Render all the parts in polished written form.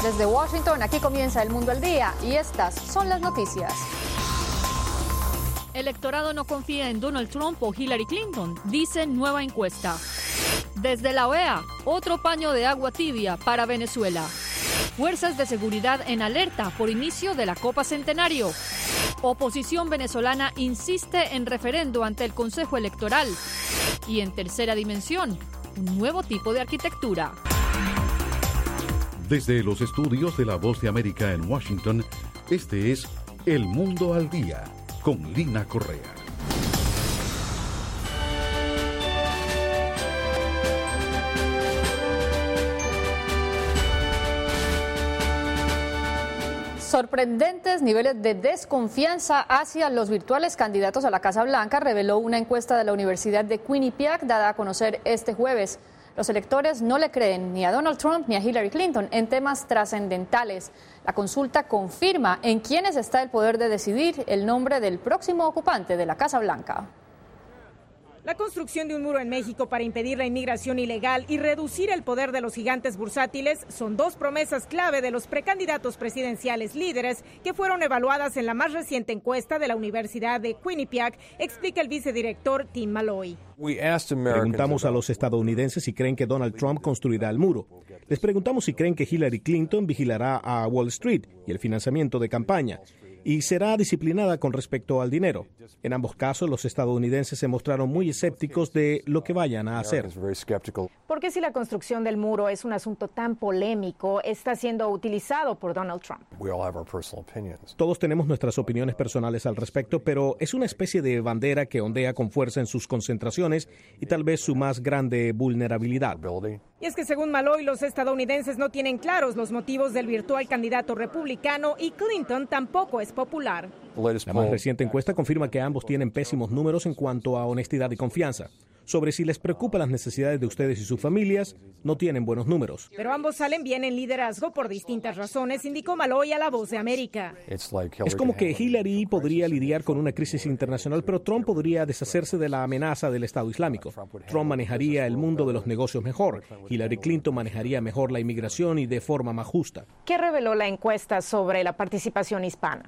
Desde Washington, aquí comienza El Mundo al Día y estas son las noticias. Electorado no confía en Donald Trump o Hillary Clinton, dice nueva encuesta. Desde la OEA, otro paño de agua tibia para Venezuela. Fuerzas de seguridad en alerta por inicio de la Copa Centenario. Oposición venezolana insiste en referendo ante el Consejo Electoral. Y en tercera dimensión, un nuevo tipo de arquitectura. Desde los estudios de La Voz de América en Washington, este es El Mundo al Día, con Lina Correa. Sorprendentes niveles de desconfianza hacia los virtuales candidatos a la Casa Blanca reveló una encuesta de la Universidad de Quinnipiac dada a conocer este jueves. Los electores no le creen ni a Donald Trump ni a Hillary Clinton en temas trascendentales. La consulta confirma en quiénes está el poder de decidir el nombre del próximo ocupante de la Casa Blanca. La construcción de un muro en México para impedir la inmigración ilegal y reducir el poder de los gigantes bursátiles son dos promesas clave de los precandidatos presidenciales líderes que fueron evaluadas en la más reciente encuesta de la Universidad de Quinnipiac, explica el vicedirector Tim Malloy. Preguntamos a los estadounidenses si creen que Donald Trump construirá el muro. Les preguntamos si creen que Hillary Clinton vigilará a Wall Street y el financiamiento de campaña y será disciplinada con respecto al dinero. En ambos casos, los estadounidenses se mostraron muy escépticos de lo que vayan a hacer. ¿Por qué si la construcción del muro es un asunto tan polémico, está siendo utilizado por Donald Trump? Todos tenemos nuestras opiniones personales al respecto, pero es una especie de bandera que ondea con fuerza en sus concentraciones y tal vez su más grande vulnerabilidad. Y es que según Malloy, los estadounidenses no tienen claros los motivos del virtual candidato republicano y Clinton tampoco es popular. La más reciente encuesta confirma que ambos tienen pésimos números en cuanto a honestidad y confianza. Sobre si les preocupan las necesidades de ustedes y sus familias, no tienen buenos números. Pero ambos salen bien en liderazgo por distintas razones, indicó Malloy a La Voz de América. Es como que Hillary podría lidiar con una crisis internacional, pero Trump podría deshacerse de la amenaza del Estado Islámico. Trump manejaría el mundo de los negocios mejor. Hillary Clinton manejaría mejor la inmigración y de forma más justa. ¿Qué reveló la encuesta sobre la participación hispana?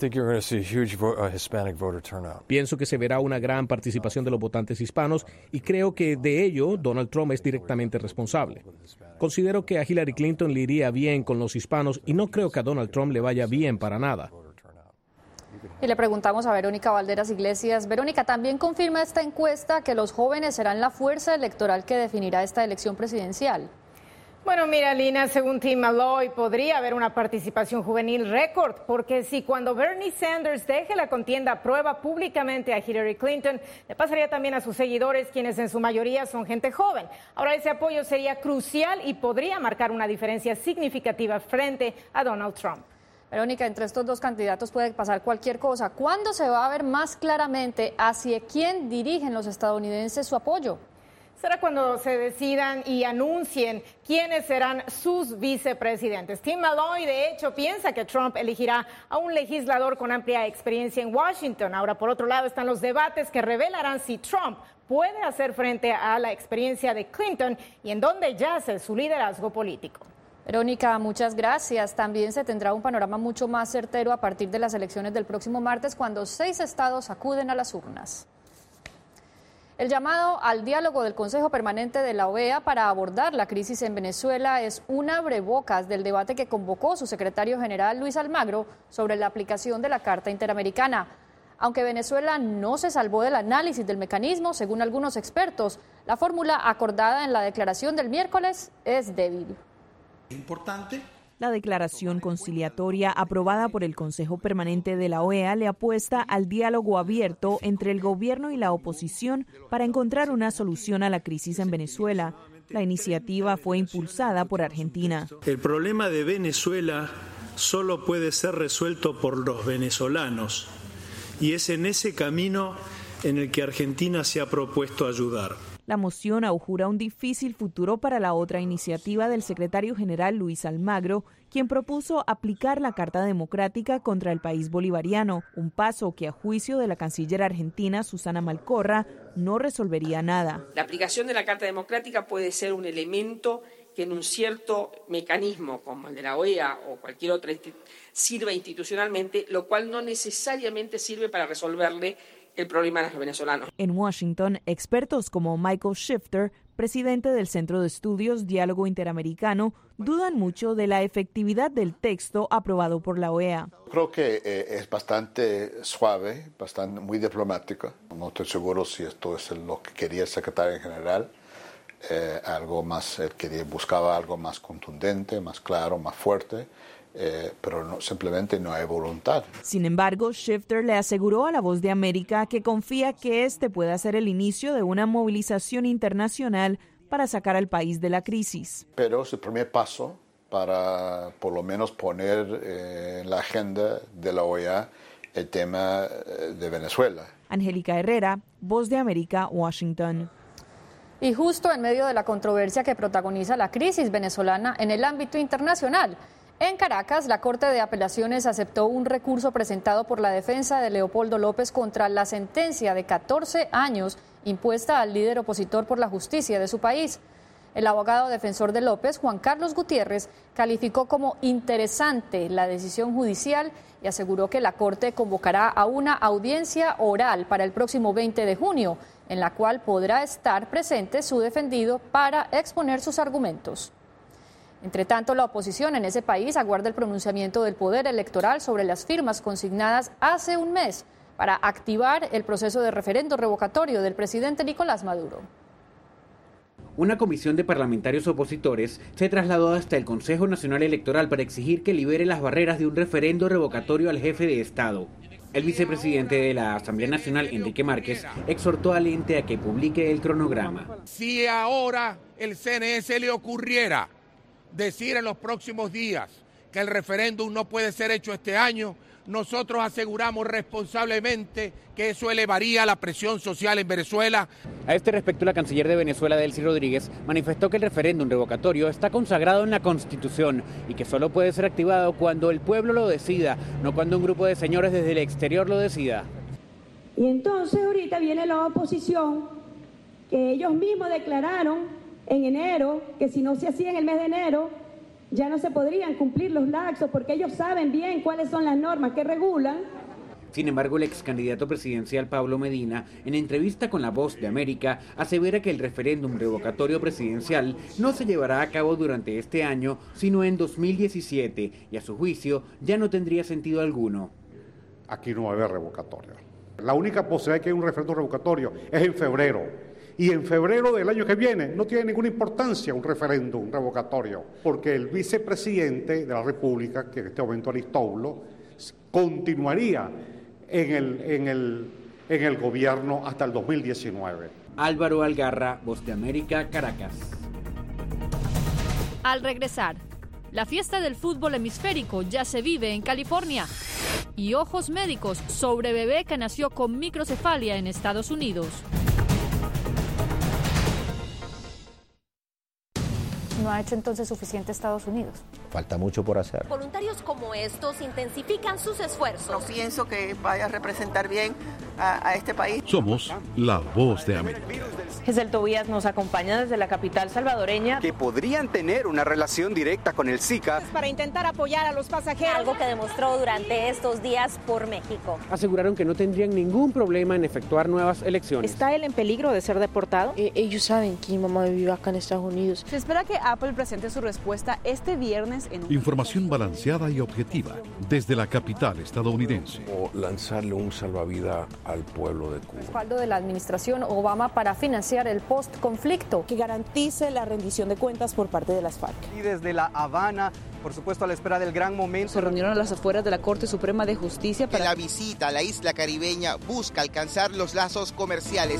Pienso que se verá una gran participación de los votantes hispanos y creo que de ello Donald Trump es directamente responsable. Considero que a Hillary Clinton le iría bien con los hispanos y no creo que a Donald Trump le vaya bien para nada. Y le preguntamos a Verónica Valderas Iglesias. Verónica, ¿también confirma esta encuesta que los jóvenes serán la fuerza electoral que definirá esta elección presidencial? Bueno, mira, Lina, según Tim Malloy, podría haber una participación juvenil récord, porque si cuando Bernie Sanders deje la contienda aprueba públicamente a Hillary Clinton, le pasaría también a sus seguidores, quienes en su mayoría son gente joven. Ahora, ese apoyo sería crucial y podría marcar una diferencia significativa frente a Donald Trump. Verónica, entre estos dos candidatos puede pasar cualquier cosa. ¿Cuándo se va a ver más claramente hacia quién dirigen los estadounidenses su apoyo? Será cuando se decidan y anuncien quiénes serán sus vicepresidentes. Tim Malloy, de hecho, piensa que Trump elegirá a un legislador con amplia experiencia en Washington. Ahora, por otro lado, están los debates que revelarán si Trump puede hacer frente a la experiencia de Clinton y en dónde yace su liderazgo político. Verónica, muchas gracias. También se tendrá un panorama mucho más certero a partir de las elecciones del próximo martes, cuando 6 estados acuden a las urnas. El llamado al diálogo del Consejo Permanente de la OEA para abordar la crisis en Venezuela es un abrebocas del debate que convocó su secretario general Luis Almagro sobre la aplicación de la Carta Interamericana. Aunque Venezuela no se salvó del análisis del mecanismo, según algunos expertos, la fórmula acordada en la declaración del miércoles es débil. Importante. La declaración conciliatoria aprobada por el Consejo Permanente de la OEA le apuesta al diálogo abierto entre el gobierno y la oposición para encontrar una solución a la crisis en Venezuela. La iniciativa fue impulsada por Argentina. El problema de Venezuela solo puede ser resuelto por los venezolanos y es en ese camino en el que Argentina se ha propuesto ayudar. La moción augura un difícil futuro para la otra iniciativa del secretario general Luis Almagro, quien propuso aplicar la Carta Democrática contra el país bolivariano, un paso que a juicio de la canciller argentina Susana Malcorra no resolvería nada. La aplicación de la Carta Democrática puede ser un elemento que en un cierto mecanismo como el de la OEA o cualquier otra sirva institucionalmente, lo cual no necesariamente sirve para resolverle el problema a los venezolanos. En Washington, expertos como Michael Shifter, presidente del Centro de Estudios Diálogo Interamericano, dudan mucho de la efectividad del texto aprobado por la OEA. Creo que es bastante suave, muy diplomático. No estoy seguro si esto es lo que quería el secretario general. Buscaba algo más contundente, más claro, más fuerte, pero simplemente no hay voluntad. Sin embargo, Shifter le aseguró a La Voz de América que confía que este pueda ser el inicio de una movilización internacional para sacar al país de la crisis. Pero es el primer paso para por lo menos poner en la agenda de la OEA el tema de Venezuela. Angélica Herrera, Voz de América, Washington. Y justo en medio de la controversia que protagoniza la crisis venezolana en el ámbito internacional, en Caracas, la Corte de Apelaciones aceptó un recurso presentado por la defensa de Leopoldo López contra la sentencia de 14 años impuesta al líder opositor por la justicia de su país. El abogado defensor de López, Juan Carlos Gutiérrez, calificó como interesante la decisión judicial y aseguró que la Corte convocará a una audiencia oral para el próximo 20 de junio, en la cual podrá estar presente su defendido para exponer sus argumentos. Entre tanto, la oposición en ese país aguarda el pronunciamiento del Poder Electoral sobre las firmas consignadas hace un mes para activar el proceso de referendo revocatorio del presidente Nicolás Maduro. Una comisión de parlamentarios opositores se trasladó hasta el Consejo Nacional Electoral para exigir que libere las barreras de un referendo revocatorio al jefe de Estado. El vicepresidente de la Asamblea Nacional, Enrique Márquez, exhortó al ente a que publique el cronograma. Si ahora el CNE le ocurriera decir en los próximos días que el referéndum no puede ser hecho este año, nosotros aseguramos responsablemente que eso elevaría la presión social en Venezuela. A este respecto, la canciller de Venezuela, Delcy Rodríguez, manifestó que el referéndum revocatorio está consagrado en la Constitución y que solo puede ser activado cuando el pueblo lo decida, no cuando un grupo de señores desde el exterior lo decida. Y entonces ahorita viene la oposición, que ellos mismos declararon en enero que si no se hacía en el mes de enero, ya no se podrían cumplir los lapsos porque ellos saben bien cuáles son las normas que regulan. Sin embargo, el ex candidato presidencial Pablo Medina, en entrevista con La Voz de América, asevera que el referéndum revocatorio presidencial no se llevará a cabo durante este año, sino en 2017, y a su juicio ya no tendría sentido alguno. Aquí no va a haber revocatorio. La única posibilidad de que haya un referéndum revocatorio es en febrero. Y en febrero del año que viene no tiene ninguna importancia un referéndum revocatorio, porque el vicepresidente de la República, que en este momento es Aristóbulo, continuaría en el gobierno hasta el 2019. Álvaro Algarra, Voz de América, Caracas. Al regresar, la fiesta del fútbol hemisférico ya se vive en California. Y ojos médicos sobre bebé que nació con microcefalia en Estados Unidos. ¿No ha hecho entonces suficiente Estados Unidos? Falta mucho por hacer. Voluntarios como estos intensifican sus esfuerzos. No pienso que vaya a representar bien a este país. Somos la Voz de América. Gesell Tobías nos acompaña desde la capital salvadoreña. Que podrían tener una relación directa con el Zika. Para intentar apoyar a los pasajeros. Algo que demostró durante estos días por México. Aseguraron que no tendrían ningún problema en efectuar nuevas elecciones. ¿Está él en peligro de ser deportado? Ellos saben que mi mamá vive acá en Estados Unidos. Se espera que Apple presente su respuesta este viernes en Información balanceada y objetiva desde la capital estadounidense. O lanzarle un salvavidas al pueblo de Cuba. Respaldo de la administración Obama para financiar el post-conflicto. Que garantice la rendición de cuentas por parte de las FARC. Y desde La Habana, por supuesto a la espera del gran momento. Se reunieron a las afueras de la Corte Suprema de Justicia para... La visita a la isla caribeña busca alcanzar los lazos comerciales.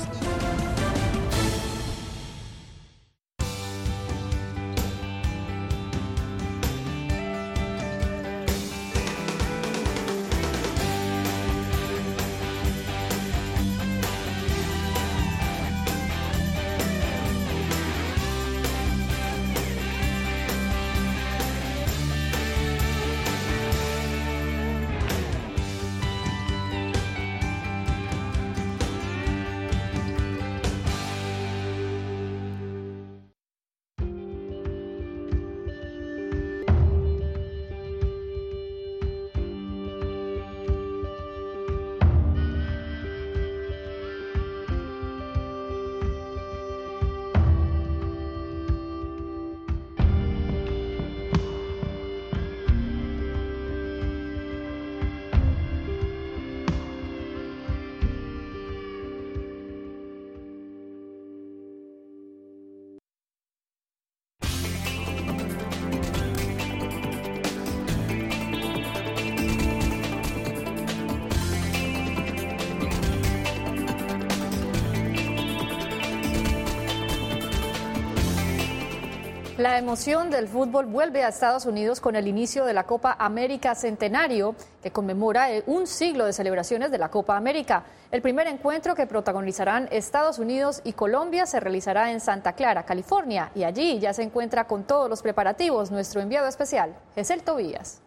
La emoción del fútbol vuelve a Estados Unidos con el inicio de la Copa América Centenario, que conmemora un siglo de celebraciones de la Copa América. El primer encuentro que protagonizarán Estados Unidos y Colombia se realizará en Santa Clara, California, y allí ya se encuentra con todos los preparativos nuestro enviado especial, Gesell Tobías.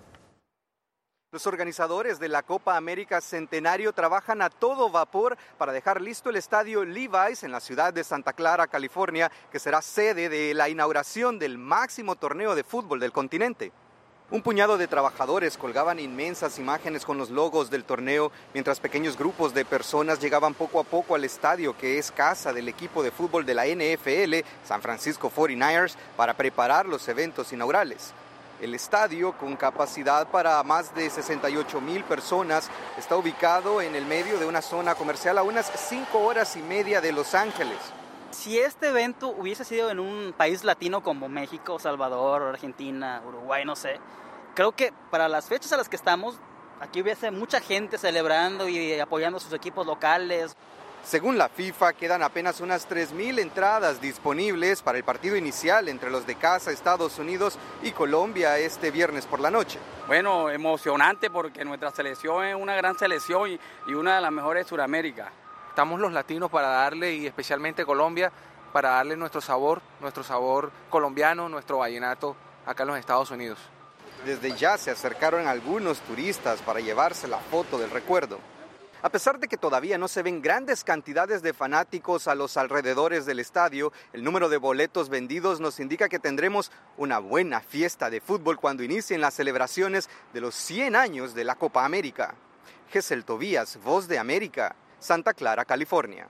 Los organizadores de la Copa América Centenario trabajan a todo vapor para dejar listo el estadio Levi's en la ciudad de Santa Clara, California, que será sede de la inauguración del máximo torneo de fútbol del continente. Un puñado de trabajadores colgaban inmensas imágenes con los logos del torneo, mientras pequeños grupos de personas llegaban poco a poco al estadio, que es casa del equipo de fútbol de la NFL, San Francisco 49ers, para preparar los eventos inaugurales. El estadio, con capacidad para más de 68,000 personas, está ubicado en el medio de una zona comercial a unas 5 horas y media de Los Ángeles. Si este evento hubiese sido en un país latino como México, Salvador, Argentina, Uruguay, no sé, creo que para las fechas a las que estamos, aquí hubiese mucha gente celebrando y apoyando a sus equipos locales. Según la FIFA, quedan apenas unas 3,000 entradas disponibles para el partido inicial entre los de casa, Estados Unidos y Colombia, este viernes por la noche. Bueno, emocionante porque nuestra selección es una gran selección y una de las mejores de Sudamérica. Estamos los latinos para darle, y especialmente Colombia, para darle nuestro sabor colombiano, nuestro vallenato acá en los Estados Unidos. Desde ya se acercaron algunos turistas para llevarse la foto del recuerdo. A pesar de que todavía no se ven grandes cantidades de fanáticos a los alrededores del estadio, el número de boletos vendidos nos indica que tendremos una buena fiesta de fútbol cuando inicien las celebraciones de los 100 años de la Copa América. Gesell Tobías, Voz de América, Santa Clara, California.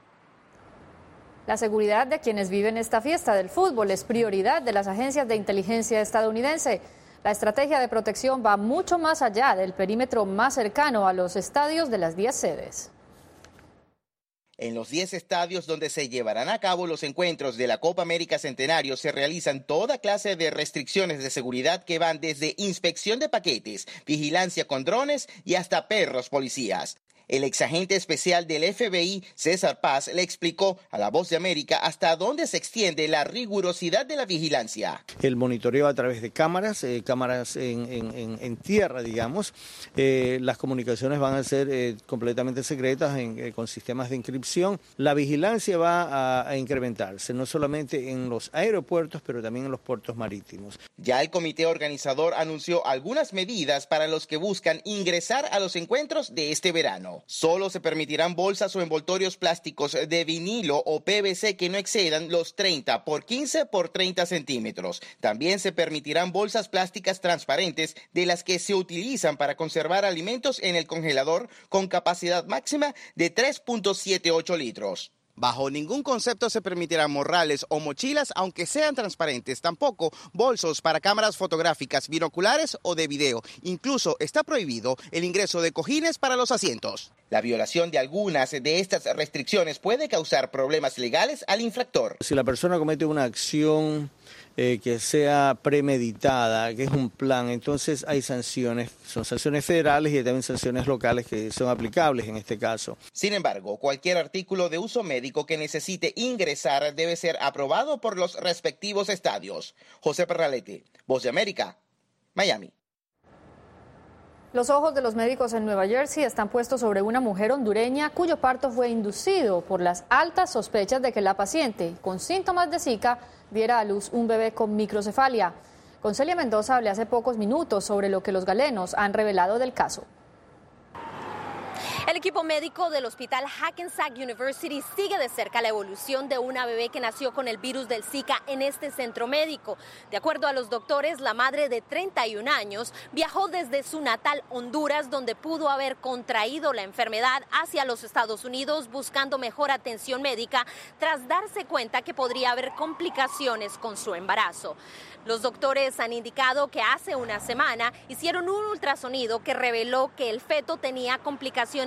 La seguridad de quienes viven esta fiesta del fútbol es prioridad de las agencias de inteligencia estadounidense. La estrategia de protección va mucho más allá del perímetro más cercano a los estadios de las 10 sedes. En los 10 estadios donde se llevarán a cabo los encuentros de la Copa América Centenario se realizan toda clase de restricciones de seguridad que van desde inspección de paquetes, vigilancia con drones y hasta perros policías. El exagente especial del FBI, César Paz, le explicó a La Voz de América hasta dónde se extiende la rigurosidad de la vigilancia. El monitoreo a través de cámaras en tierra, digamos. Las comunicaciones van a ser completamente secretas con sistemas de encripción. La vigilancia va a incrementarse, no solamente en los aeropuertos, pero también en los puertos marítimos. Ya el comité organizador anunció algunas medidas para los que buscan ingresar a los encuentros de este verano. Solo se permitirán bolsas o envoltorios plásticos de vinilo o PVC que no excedan los 30 por 15 por 30 centímetros. También se permitirán bolsas plásticas transparentes de las que se utilizan para conservar alimentos en el congelador con capacidad máxima de 3.78 litros. Bajo ningún concepto se permitirán morrales o mochilas, aunque sean transparentes. Tampoco bolsos para cámaras fotográficas, binoculares o de video. Incluso está prohibido el ingreso de cojines para los asientos. La violación de algunas de estas restricciones puede causar problemas legales al infractor. Si la persona comete una acción que sea premeditada, que es un plan, entonces hay sanciones, son sanciones federales y también sanciones locales que son aplicables en este caso. Sin embargo, cualquier artículo de uso médico que necesite ingresar debe ser aprobado por los respectivos estadios. José Perralete, Voz de América, Miami. Los ojos de los médicos en Nueva Jersey están puestos sobre una mujer hondureña cuyo parto fue inducido por las altas sospechas de que la paciente, con síntomas de Zika, diera a luz un bebé con microcefalia. Con Celia Mendoza hablé hace pocos minutos sobre lo que los galenos han revelado del caso. El equipo médico del hospital Hackensack University sigue de cerca la evolución de una bebé que nació con el virus del Zika en este centro médico. De acuerdo a los doctores, la madre de 31 años viajó desde su natal Honduras, donde pudo haber contraído la enfermedad, hacia los Estados Unidos buscando mejor atención médica tras darse cuenta que podría haber complicaciones con su embarazo. Los doctores han indicado que hace una semana hicieron un ultrasonido que reveló que el feto tenía complicaciones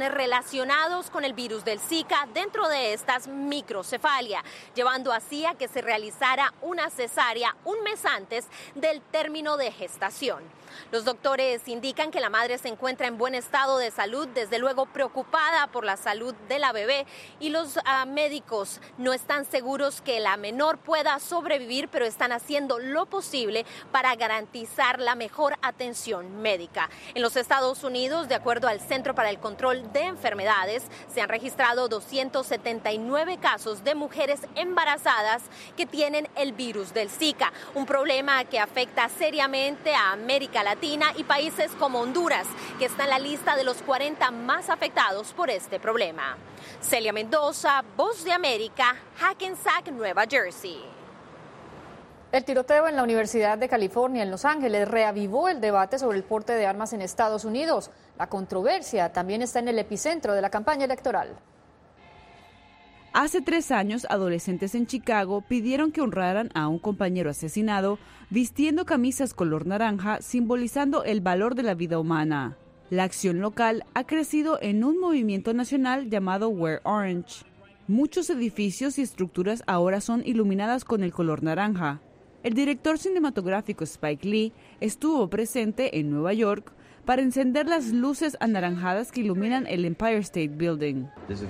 condiciones relacionadas con el virus del Zika, dentro de estas microcefalia, llevando así a que se realizara una cesárea un mes antes del término de gestación. Los doctores indican que la madre se encuentra en buen estado de salud, desde luego preocupada por la salud de la bebé, y los médicos no están seguros que la menor pueda sobrevivir, pero están haciendo lo posible para garantizar la mejor atención médica. En los Estados Unidos, de acuerdo al Centro para el Control de Enfermedades, se han registrado 279 casos de mujeres embarazadas que tienen el virus del Zika, un problema que afecta seriamente a América Latina y países como Honduras, que está en la lista de los 40 más afectados por este problema. Celia Mendoza, Voz de América, Hackensack, Nueva Jersey. El tiroteo en la Universidad de California en Los Ángeles reavivó el debate sobre el porte de armas en Estados Unidos. La controversia también está en el epicentro de la campaña electoral. Hace 3 años, adolescentes en Chicago pidieron que honraran a un compañero asesinado vistiendo camisas color naranja, simbolizando el valor de la vida humana. La acción local ha crecido en un movimiento nacional llamado Wear Orange. Muchos edificios y estructuras ahora son iluminadas con el color naranja. El director cinematográfico Spike Lee estuvo presente en Nueva York para encender las luces anaranjadas que iluminan el Empire State Building.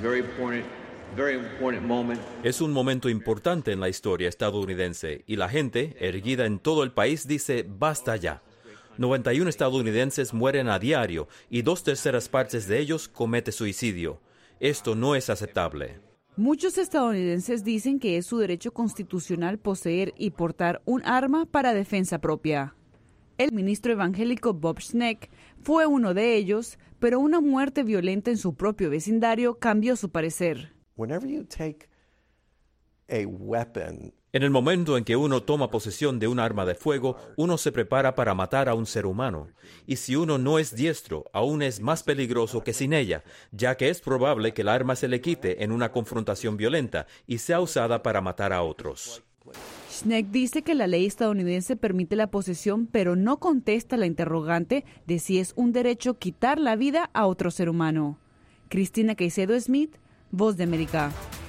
Es un momento importante en la historia estadounidense y la gente, erguida en todo el país, dice basta ya. 91 estadounidenses mueren a diario y 2/3 partes de ellos cometen suicidio. Esto no es aceptable. Muchos estadounidenses dicen que es su derecho constitucional poseer y portar un arma para defensa propia. El ministro evangélico Bob Schneck fue uno de ellos, pero una muerte violenta en su propio vecindario cambió su parecer. En el momento en que uno toma posesión de un arma de fuego, uno se prepara para matar a un ser humano. Y si uno no es diestro, aún es más peligroso que sin ella, ya que es probable que el arma se le quite en una confrontación violenta y sea usada para matar a otros. Schneck dice que la ley estadounidense permite la posesión, pero no contesta la interrogante de si es un derecho quitar la vida a otro ser humano. Cristina Caicedo Smith, Voz de América.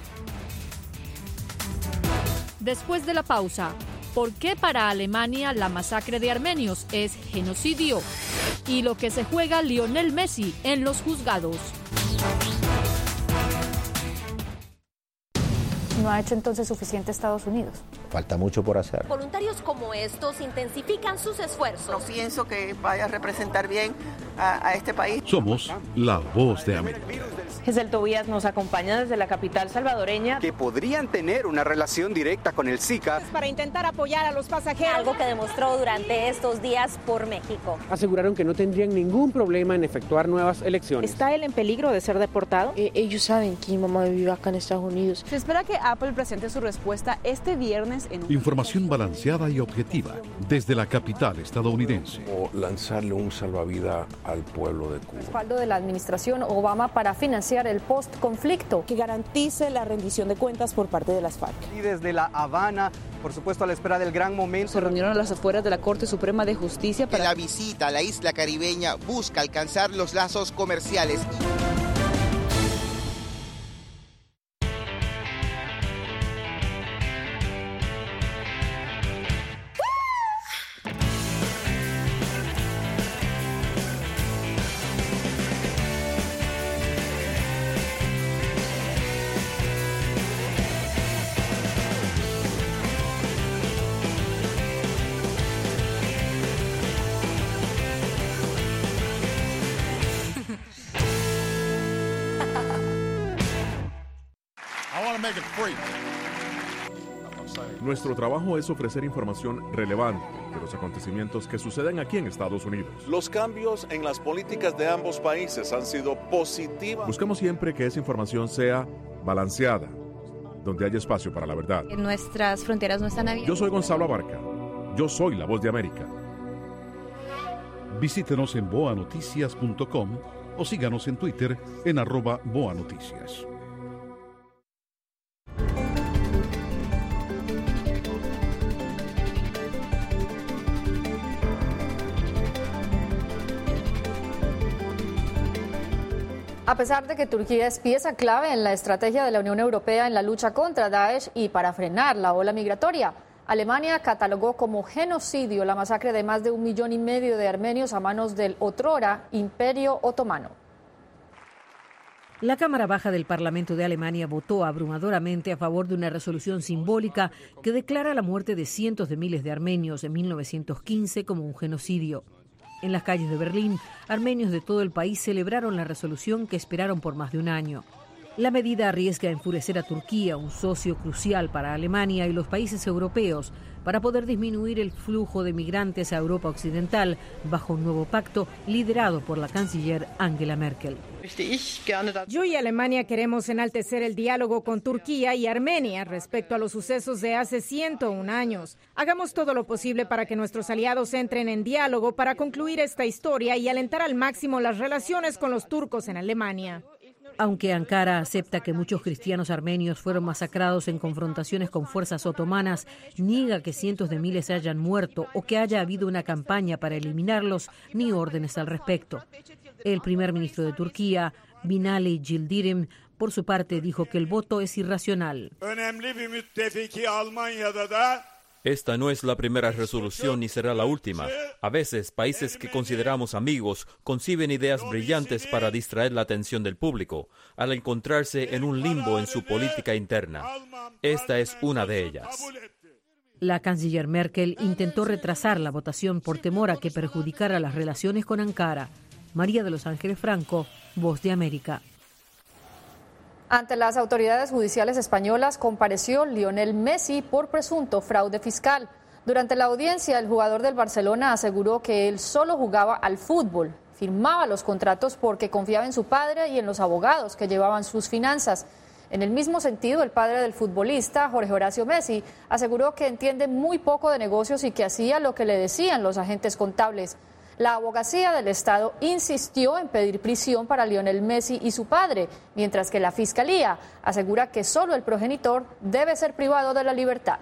Después de la pausa, ¿por qué para Alemania la masacre de armenios es genocidio? Y lo que se juega Lionel Messi en los juzgados. ¿No ha hecho entonces suficiente Estados Unidos? Falta mucho por hacer. Voluntarios como estos intensifican sus esfuerzos. No pienso que vaya a representar bien a este país. Somos la Voz de América. Giselle Tobías nos acompaña desde la capital salvadoreña. Que podrían tener una relación directa con el Zika. Para intentar apoyar a los pasajeros. Algo que demostró durante estos días por México. Aseguraron que no tendrían ningún problema en efectuar nuevas elecciones. ¿Está él en peligro de ser deportado? Ellos saben que mi mamá vive acá en Estados Unidos. Se espera que Apple presente su respuesta este viernes en Información balanceada y objetiva desde la capital estadounidense. O lanzarle un salvavidas al pueblo de Cuba. Respaldo de la administración Obama para financiar el post-conflicto. Que garantice la rendición de cuentas por parte de las FARC. Y desde La Habana, por supuesto a la espera del gran momento. Se reunieron a las afueras de la Corte Suprema de Justicia para... La visita a la isla caribeña busca alcanzar los lazos comerciales. Nuestro trabajo es ofrecer información relevante de los acontecimientos que suceden aquí en Estados Unidos. Los cambios en las políticas de ambos países han sido positivos. Buscamos siempre que esa información sea balanceada, donde haya espacio para la verdad. Nuestras fronteras no están abiertas. Yo soy Gonzalo Abarca. Yo soy la Voz de América. Visítenos en boanoticias.com o síganos en Twitter en @boanoticias. A pesar de que Turquía es pieza clave en la estrategia de la Unión Europea en la lucha contra Daesh y para frenar la ola migratoria, Alemania catalogó como genocidio la masacre de más de 1,5 millones de armenios a manos del otrora Imperio Otomano. La Cámara Baja del Parlamento de Alemania votó abrumadoramente a favor de una resolución simbólica que declara la muerte de cientos de miles de armenios en 1915 como un genocidio. En las calles de Berlín, armenios de todo el país celebraron la resolución que esperaron por más de un año. La medida arriesga a enfurecer a Turquía, un socio crucial para Alemania y los países europeos, para poder disminuir el flujo de migrantes a Europa Occidental bajo un nuevo pacto liderado por la canciller Angela Merkel. Yo y Alemania queremos enaltecer el diálogo con Turquía y Armenia respecto a los sucesos de hace 101 años. Hagamos todo lo posible para que nuestros aliados entren en diálogo para concluir esta historia y alentar al máximo las relaciones con los turcos en Alemania. Aunque Ankara acepta que muchos cristianos armenios fueron masacrados en confrontaciones con fuerzas otomanas, niega que cientos de miles hayan muerto o que haya habido una campaña para eliminarlos, ni órdenes al respecto. El primer ministro de Turquía, Binali Yildirim, por su parte dijo que el voto es irracional. Esta no es la primera resolución ni será la última. A veces, países que consideramos amigos conciben ideas brillantes para distraer la atención del público, al encontrarse en un limbo en su política interna. Esta es una de ellas. La canciller Merkel intentó retrasar la votación por temor a que perjudicara las relaciones con Ankara. María de los Ángeles Franco, Voz de América. Ante las autoridades judiciales españolas compareció Lionel Messi por presunto fraude fiscal. Durante la audiencia, el jugador del Barcelona aseguró que él solo jugaba al fútbol, firmaba los contratos porque confiaba en su padre y en los abogados que llevaban sus finanzas. En el mismo sentido, el padre del futbolista, Jorge Horacio Messi, aseguró que entiende muy poco de negocios y que hacía lo que le decían los agentes contables. La abogacía del Estado insistió en pedir prisión para Lionel Messi y su padre, mientras que la Fiscalía asegura que solo el progenitor debe ser privado de la libertad.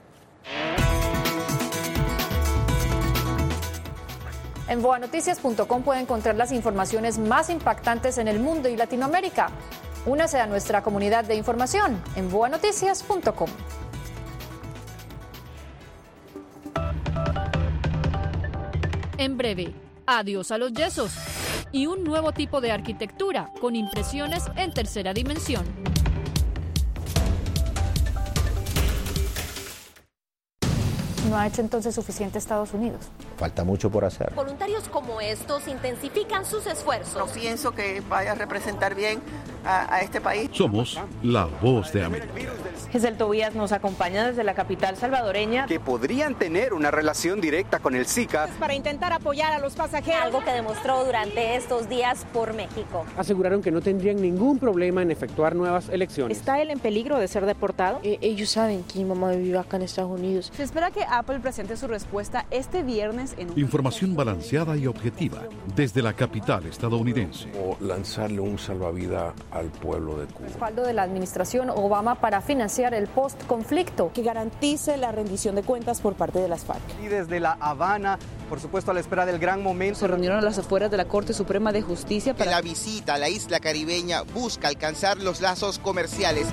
En boanoticias.com puede encontrar las informaciones más impactantes en el mundo y Latinoamérica. Únase a nuestra comunidad de información en boanoticias.com. En breve, adiós a los yesos y un nuevo tipo de arquitectura con impresiones en tercera dimensión. ¿No ha hecho entonces suficiente Estados Unidos? Falta mucho por hacer. Voluntarios como estos intensifican sus esfuerzos. No pienso que vaya a representar bien a este país. Somos la Voz de América. Giselle Tobías nos acompaña desde la capital salvadoreña. Que podrían tener una relación directa con el Zika. Para intentar apoyar a los pasajeros. Algo que demostró durante estos días por México. Aseguraron que no tendrían ningún problema en efectuar nuevas elecciones. ¿Está él en peligro de ser deportado? Ellos saben que mi mamá vive acá en Estados Unidos. Se espera que Apple presente su respuesta este viernes en un... Información balanceada y objetiva desde la capital estadounidense. O lanzarle un salvavidas al pueblo de Cuba. Respaldo de la administración Obama para financiar el post-conflicto. Que garantice la rendición de cuentas por parte de las FARC. Y desde La Habana, por supuesto, a la espera del gran momento. Se reunieron a las afueras de la Corte Suprema de Justicia para... La visita a la isla caribeña busca alcanzar los lazos comerciales.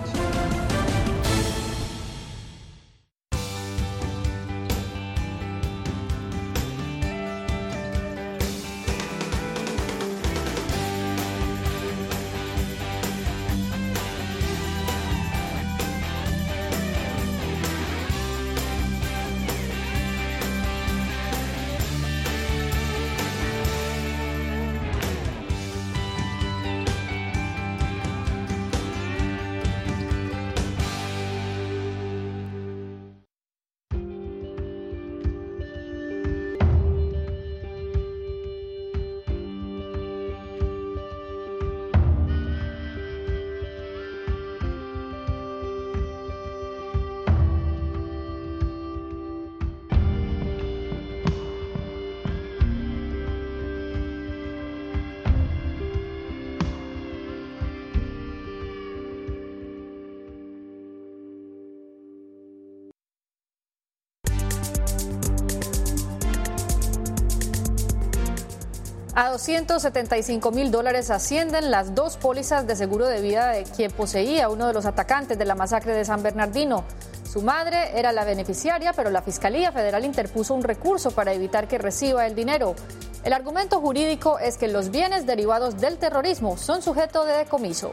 A $275,000 ascienden las 2 pólizas de seguro de vida de quien poseía uno de los atacantes de la masacre de San Bernardino. Su madre era la beneficiaria, pero la Fiscalía Federal interpuso un recurso para evitar que reciba el dinero. El argumento jurídico es que los bienes derivados del terrorismo son sujeto de decomiso.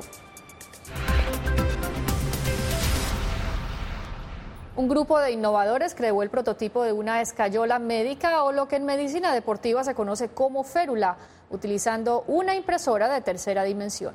Un grupo de innovadores creó el prototipo de una escayola médica, o lo que en medicina deportiva se conoce como férula, utilizando una impresora de tercera dimensión.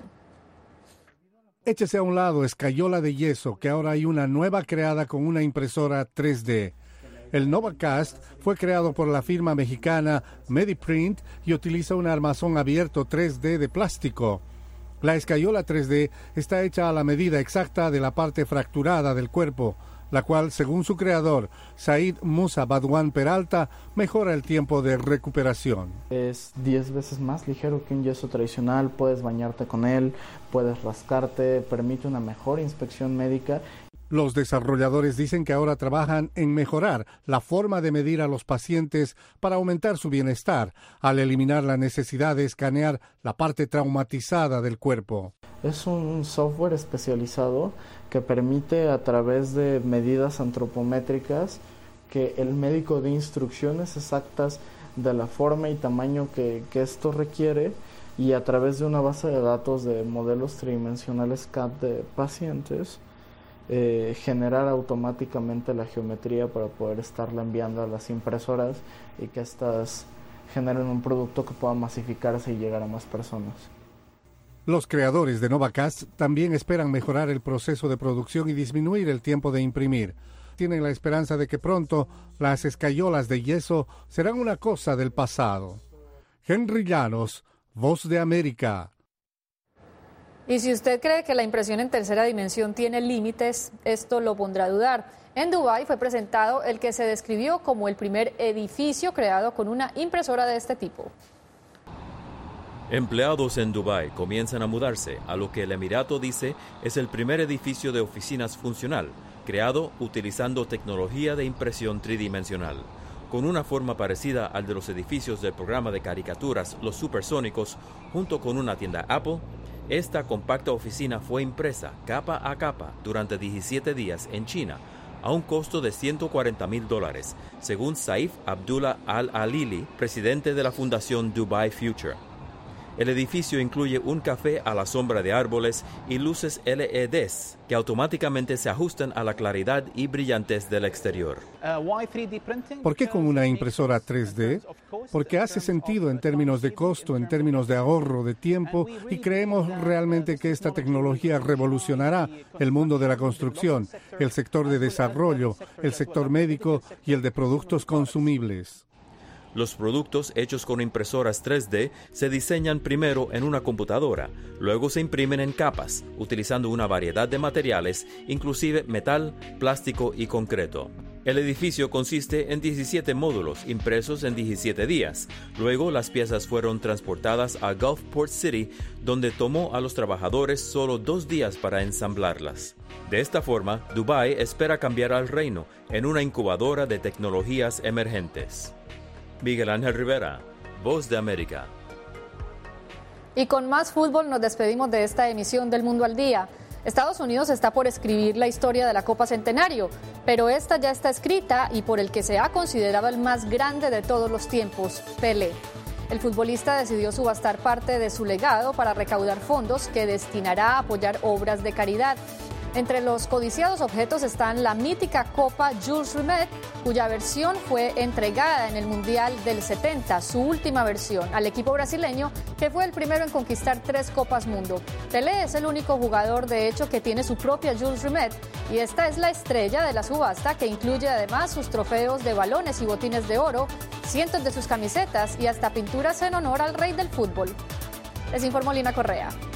Échese a un lado, escayola de yeso, que ahora hay una nueva creada con una impresora 3D. El NovaCast fue creado por la firma mexicana MediPrint y utiliza un armazón abierto 3D de plástico. La escayola 3D está hecha a la medida exacta de la parte fracturada del cuerpo, la cual, según su creador, Said Musa Badwan Peralta, mejora el tiempo de recuperación. Es 10 veces más ligero que un yeso tradicional, puedes bañarte con él, puedes rascarte, permite una mejor inspección médica. Los desarrolladores dicen que ahora trabajan en mejorar la forma de medir a los pacientes para aumentar su bienestar, al eliminar la necesidad de escanear la parte traumatizada del cuerpo. Es un software especializado que permite, a través de medidas antropométricas, que el médico dé instrucciones exactas de la forma y tamaño que esto requiere, y a través de una base de datos de modelos tridimensionales CAD de pacientes, generar automáticamente la geometría para poder estarla enviando a las impresoras y que éstas generen un producto que pueda masificarse y llegar a más personas. Los creadores de NovaCast también esperan mejorar el proceso de producción y disminuir el tiempo de imprimir. Tienen la esperanza de que pronto las escayolas de yeso serán una cosa del pasado. Henry Llanos, Voz de América. Y si usted cree que la impresión en tercera dimensión tiene límites, esto lo pondrá a dudar. En Dubái fue presentado el que se describió como el primer edificio creado con una impresora de este tipo. Empleados en Dubái comienzan a mudarse a lo que el Emirato dice es el primer edificio de oficinas funcional, creado utilizando tecnología de impresión tridimensional. Con una forma parecida al de los edificios del programa de caricaturas Los Supersónicos, junto con una tienda Apple, esta compacta oficina fue impresa capa a capa durante 17 días en China, a un costo de $140,000, según Saif Abdullah Al-Alili, presidente de la fundación Dubai Future. El edificio incluye un café a la sombra de árboles y luces LEDs que automáticamente se ajustan a la claridad y brillantez del exterior. ¿Por qué con una impresora 3D? Porque hace sentido en términos de costo, en términos de ahorro de tiempo, y creemos realmente que esta tecnología revolucionará el mundo de la construcción, el sector de desarrollo, el sector médico y el de productos consumibles. Los productos hechos con impresoras 3D se diseñan primero en una computadora, luego se imprimen en capas, utilizando una variedad de materiales, inclusive metal, plástico y concreto. El edificio consiste en 17 módulos impresos en 17 días. Luego las piezas fueron transportadas a Gulfport City, donde tomó a los trabajadores solo 2 días para ensamblarlas. De esta forma, Dubái espera cambiar al reino en una incubadora de tecnologías emergentes. Miguel Ángel Rivera, Voz de América. Y con más fútbol nos despedimos de esta emisión del Mundo al Día. Estados Unidos está por escribir la historia de la Copa Centenario, pero esta ya está escrita y por el que se ha considerado el más grande de todos los tiempos, Pelé. El futbolista decidió subastar parte de su legado para recaudar fondos que destinará a apoyar obras de caridad. Entre los codiciados objetos están la mítica Copa Jules Rimet, cuya versión fue entregada en el Mundial del 70, su última versión, al equipo brasileño, que fue el primero en conquistar 3 Copas Mundo. Pelé es el único jugador, de hecho, que tiene su propia Jules Rimet, y esta es la estrella de la subasta, que incluye además sus trofeos de balones y botines de oro, cientos de sus camisetas y hasta pinturas en honor al rey del fútbol. Les informó Lina Correa.